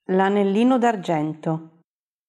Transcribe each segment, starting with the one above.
L'anellino d'argento.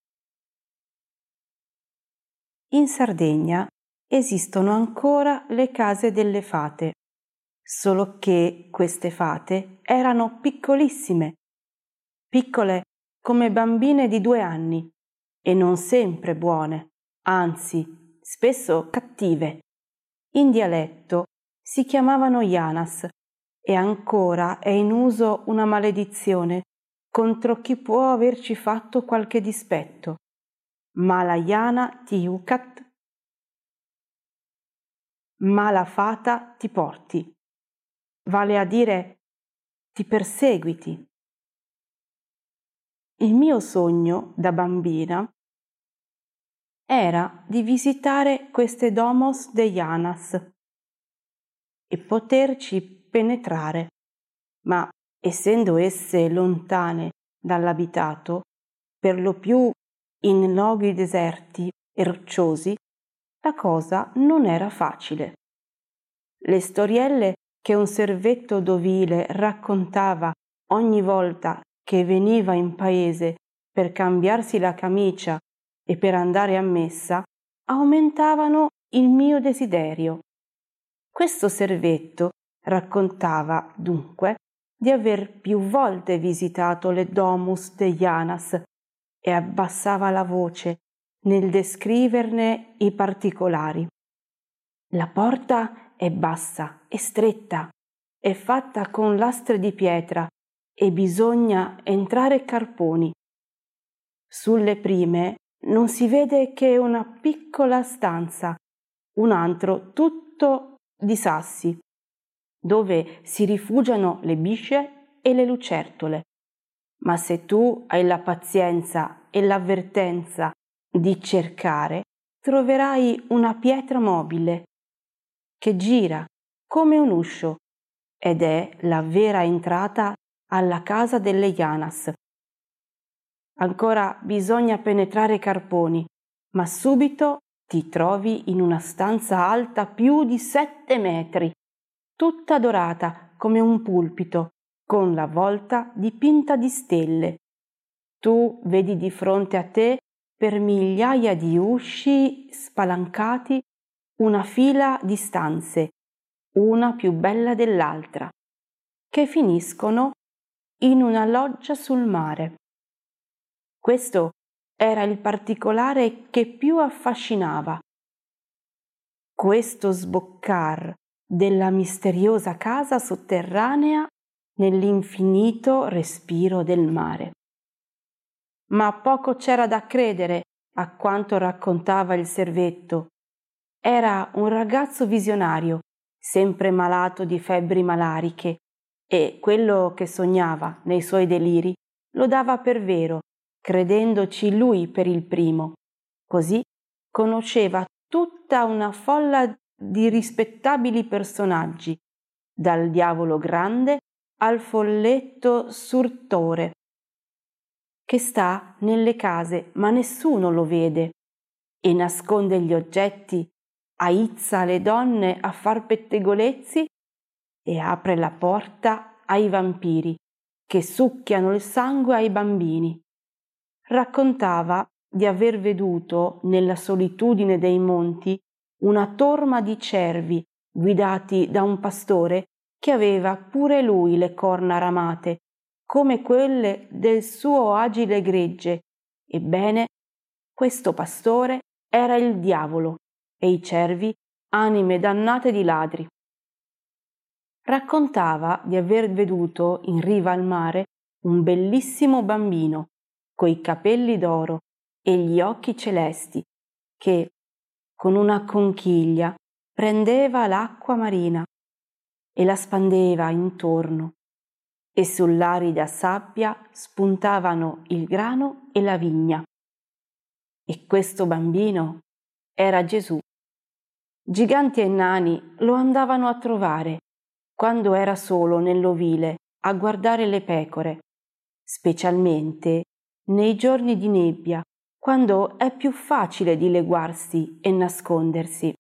In Sardegna esistono ancora le case delle fate, solo che queste fate erano piccolissime, piccole come bambine di 2 anni e non sempre buone, anzi, spesso cattive. In dialetto si chiamavano Janas e ancora è in uso una maledizione contro chi può averci fatto qualche dispetto. Mala Jana ti ucat, mala fata ti porti, vale a dire ti perseguiti. Il mio sogno da bambina era di visitare queste domos de Janas e poterci penetrare, ma essendo esse lontane dall'abitato, per lo più in luoghi deserti e rocciosi, la cosa non era facile. Le storielle che un servetto dovile raccontava ogni volta che veniva in paese per cambiarsi la camicia e per andare a messa aumentavano il mio desiderio. Questo servetto raccontava dunque di aver più volte visitato le domus de Janas e abbassava la voce nel descriverne i particolari. La porta è bassa e stretta, è fatta con lastre di pietra e bisogna entrare carponi. Sulle prime non si vede che una piccola stanza, un antro tutto di sassi, dove si rifugiano le bisce e le lucertole. Ma se tu hai la pazienza e l'avvertenza di cercare, troverai una pietra mobile che gira come un uscio ed è la vera entrata alla casa delle Janas. Ancora bisogna penetrare i carponi, ma subito ti trovi in una stanza alta più di 7 metri, tutta dorata come un pulpito, con la volta dipinta di stelle. Tu vedi di fronte a te, per migliaia di usci spalancati, una fila di stanze, una più bella dell'altra, che finiscono in una loggia sul mare. Questo era il particolare che più affascinava. Questo sboccar della misteriosa casa sotterranea nell'infinito respiro del mare. Ma poco c'era da credere a quanto raccontava il servetto. Era un ragazzo visionario, sempre malato di febbri malariche, e quello che sognava nei suoi deliri lo dava per vero, credendoci lui per il primo. Così conosceva tutta una folla di rispettabili personaggi, dal diavolo grande al folletto surtore, che sta nelle case ma nessuno lo vede e nasconde gli oggetti, aizza le donne a far pettegolezzi e apre la porta ai vampiri che succhiano il sangue ai bambini. Raccontava di aver veduto nella solitudine dei monti una torma di cervi guidati da un pastore che aveva pure lui le corna ramate come quelle del suo agile gregge. Ebbene, questo pastore era il diavolo e i cervi anime dannate di ladri. Raccontava di aver veduto in riva al mare un bellissimo bambino coi capelli d'oro e gli occhi celesti che, con una conchiglia, prendeva l'acqua marina e la spandeva intorno e sull'arida sabbia spuntavano il grano e la vigna. E questo bambino era Gesù. Giganti e nani lo andavano a trovare quando era solo nell'ovile a guardare le pecore, specialmente nei giorni di nebbia, quando è più facile dileguarsi e nascondersi.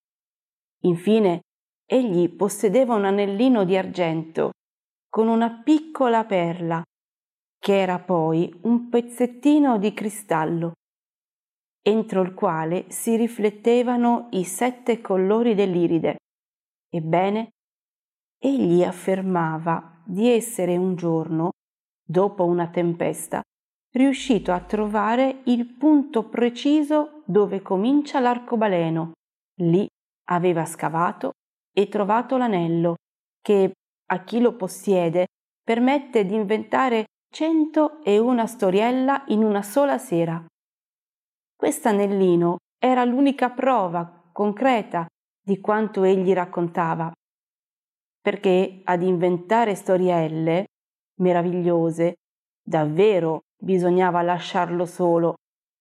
Infine, egli possedeva un anellino di argento con una piccola perla che era poi un pezzettino di cristallo, entro il quale si riflettevano i 7 colori dell'iride. Ebbene, egli affermava di essere un giorno, dopo una tempesta, riuscito a trovare il punto preciso dove comincia l'arcobaleno. Lì aveva scavato e trovato l'anello che, a chi lo possiede, permette di inventare 101 storiella in una sola sera. Quest'anellino era l'unica prova concreta di quanto egli raccontava, perché ad inventare storielle meravigliose davvero bisognava lasciarlo solo.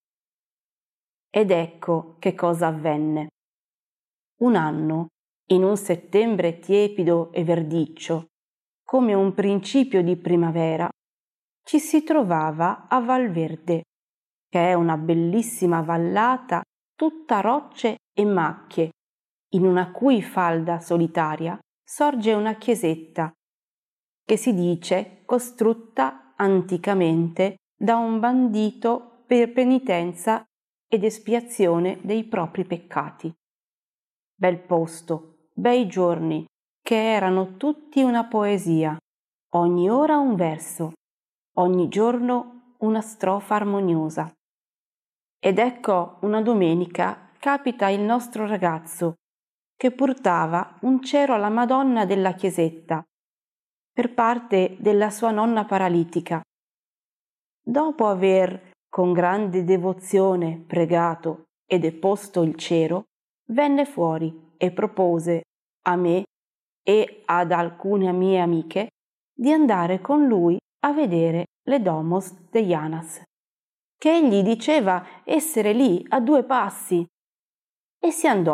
Ed ecco che cosa avvenne. Un anno, in un settembre tiepido e verdiccio, come un principio di primavera, ci si trovava a Valverde, che è una bellissima vallata tutta rocce e macchie, in una cui falda solitaria sorge una chiesetta, che si dice costrutta anticamente da un bandito per penitenza ed espiazione dei propri peccati. Bel posto, bei giorni, che erano tutti una poesia, ogni ora un verso, ogni giorno una strofa armoniosa. Ed ecco una domenica capita il nostro ragazzo, che portava un cero alla Madonna della chiesetta, per parte della sua nonna paralitica. Dopo aver con grande devozione pregato e deposto il cero, venne fuori e propose a me e ad alcune mie amiche di andare con lui a vedere le Domos de Janas, che egli diceva essere lì a 2 passi, e si andò.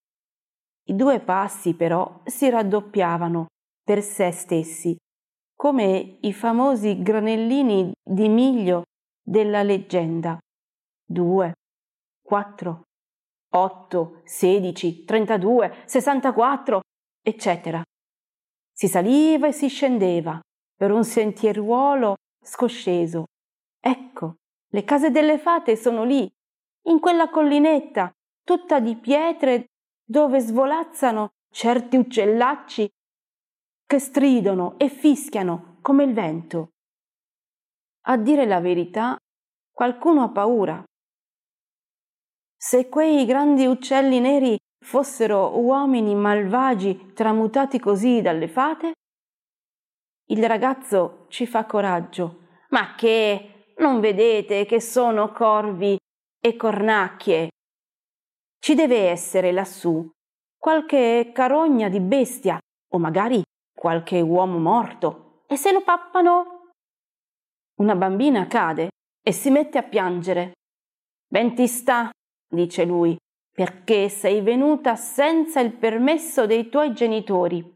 I 2 passi però si raddoppiavano per sé stessi, come i famosi granellini di miglio della leggenda. 2, 4, 8, 16, 32, 64, eccetera. Si saliva e si scendeva per un sentieruolo scosceso. Ecco, le case delle fate sono lì, in quella collinetta, tutta di pietre, dove svolazzano certi uccellacci che stridono e fischiano come il vento. A dire la verità, qualcuno ha paura. Se quei grandi uccelli neri fossero uomini malvagi tramutati così dalle fate? Il ragazzo ci fa coraggio. Ma che? Non vedete che sono corvi e cornacchie? Ci deve essere lassù qualche carogna di bestia o magari qualche uomo morto, e se lo pappano? Una bambina cade e si mette a piangere. Ben ti sta, dice lui, perché sei venuta senza il permesso dei tuoi genitori.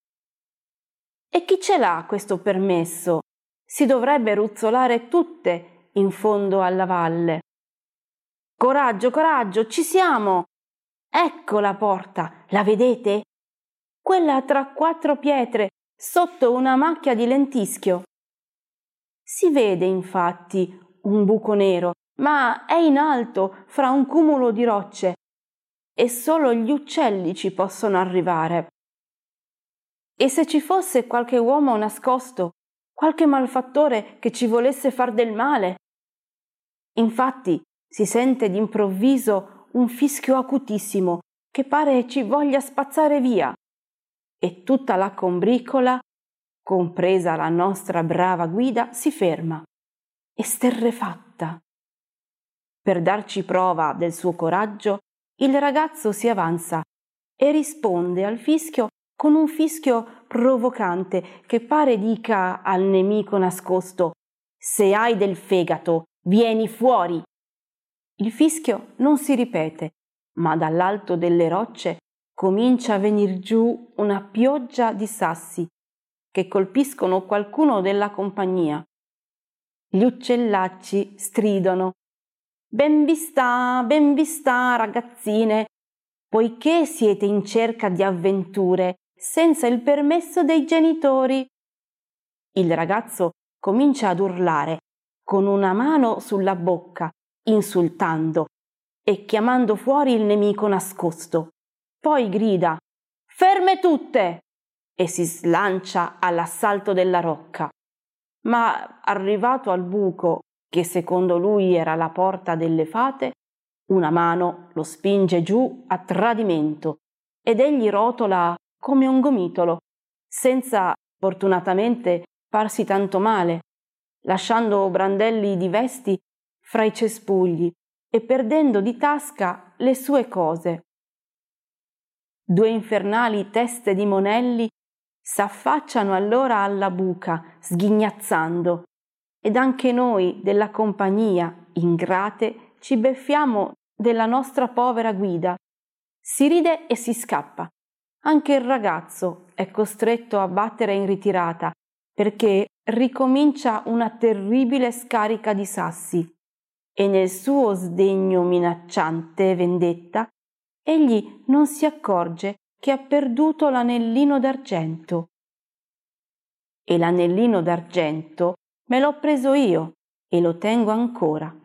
E chi ce l'ha questo permesso? Si dovrebbe ruzzolare tutte in fondo alla valle. Coraggio, coraggio, ci siamo! Ecco la porta, la vedete? Quella tra 4 pietre, sotto una macchia di lentischio. Si vede infatti un buco nero, ma è in alto fra un cumulo di rocce e solo gli uccelli ci possono arrivare. E se ci fosse qualche uomo nascosto, qualche malfattore che ci volesse far del male? Infatti si sente d'improvviso un fischio acutissimo che pare ci voglia spazzare via, e tutta la combricola, compresa la nostra brava guida, si ferma, esterrefatta. Per darci prova del suo coraggio, il ragazzo si avanza e risponde al fischio con un fischio provocante che pare dica al nemico nascosto: «Se hai del fegato, vieni fuori!» Il fischio non si ripete, ma dall'alto delle rocce comincia a venir giù una pioggia di sassi che colpiscono qualcuno della compagnia. Gli uccellacci stridono. Ben vista, ragazzine, poiché siete in cerca di avventure senza il permesso dei genitori. Il ragazzo comincia ad urlare con una mano sulla bocca, insultando e chiamando fuori il nemico nascosto. Poi grida: «Ferme tutte!» e si slancia all'assalto della rocca. Ma arrivato al buco, che secondo lui era la porta delle fate, una mano lo spinge giù a tradimento ed egli rotola come un gomitolo, senza fortunatamente farsi tanto male, lasciando brandelli di vesti fra i cespugli e perdendo di tasca le sue cose. 2 infernali teste di monelli s'affacciano allora alla buca, sghignazzando, ed anche noi della compagnia, ingrate, ci beffiamo della nostra povera guida. Si ride e si scappa. Anche il ragazzo è costretto a battere in ritirata, perché ricomincia una terribile scarica di sassi, e nel suo sdegno minacciante e vendetta, egli non si accorge che ha perduto l'anellino d'argento. E l'anellino d'argento me l'ho preso io e lo tengo ancora.